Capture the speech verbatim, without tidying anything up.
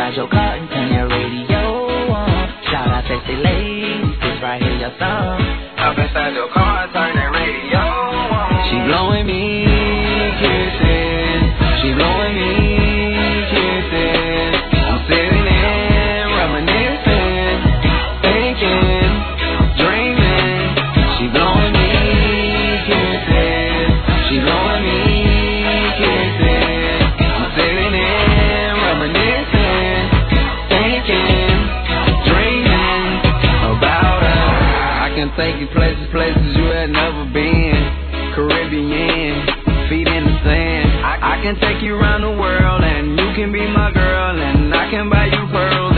inside your car and turn your radio on. Shout out sexy ladies, this right here your song. Up inside your car and turn that radio on. She blowing me kisses, she blowing me kisses. I'm sitting in, reminiscing, thinking, dreaming. She blowing me kisses, she blowing me kisses. I'm sitting in, reminiscing, thinking, dreaming about her. I can take you places, places you had never been. Caribbean, feet in the sand. I, I can take you around the world and you can be my girl and I can buy you pearls